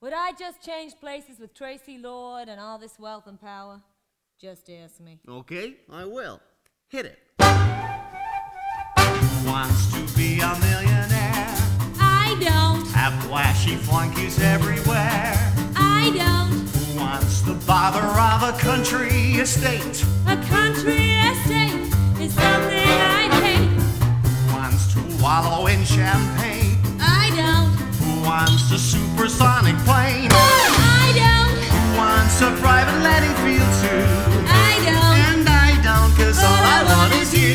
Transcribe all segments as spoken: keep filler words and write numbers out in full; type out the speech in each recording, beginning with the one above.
Would I just change places with Tracy Lord and all this wealth and power? Just ask me. Okay, I will. Hit it. Wants to be a millionaire. I don't. Have flashy flunkies everywhere. I don't. Who wants the bother of a country estate? A country estate is something I'd hate. Who wants to wallow in champagne? I don't. Who wants a supersonic plane? I don't. Who wants a private landing field too? I don't. And I don't, cause all I want is you.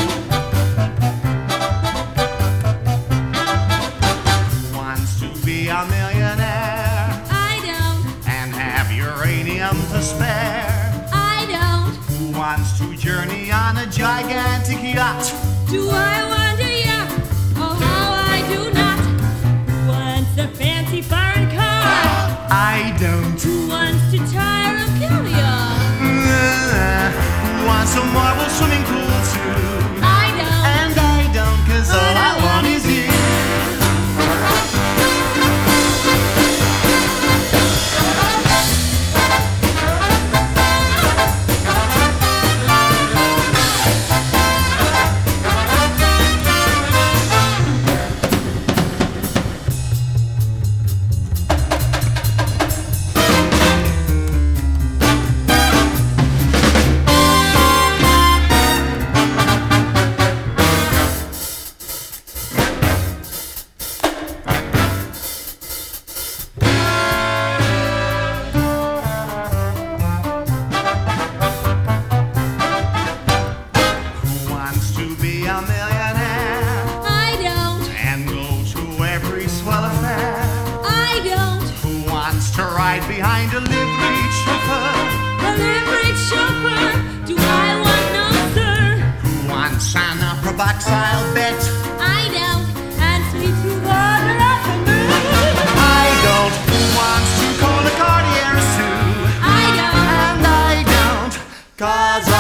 Who wants to be a millionaire? I don't. And have uranium to spare? I don't. Who wants to journey on a gigantic yacht? Do I wonder, yeah? Oh, how I do not. Who wants a fancy foreign car? I don't. Who wants to tire of caviar? Who wants a marble swimming pool too? I don't. And I don't, cause all I want is you. To be a millionaire. I don't. And go to every swell affair. I don't. Who wants to ride behind a liveried chauffeur? A liveried chauffeur. Do I want no sir? Who wants an opera box I'll bet? I don't. And sweet to water up the moon. I don't. Who wants to call a Cartier suit? I don't. And I don't, cause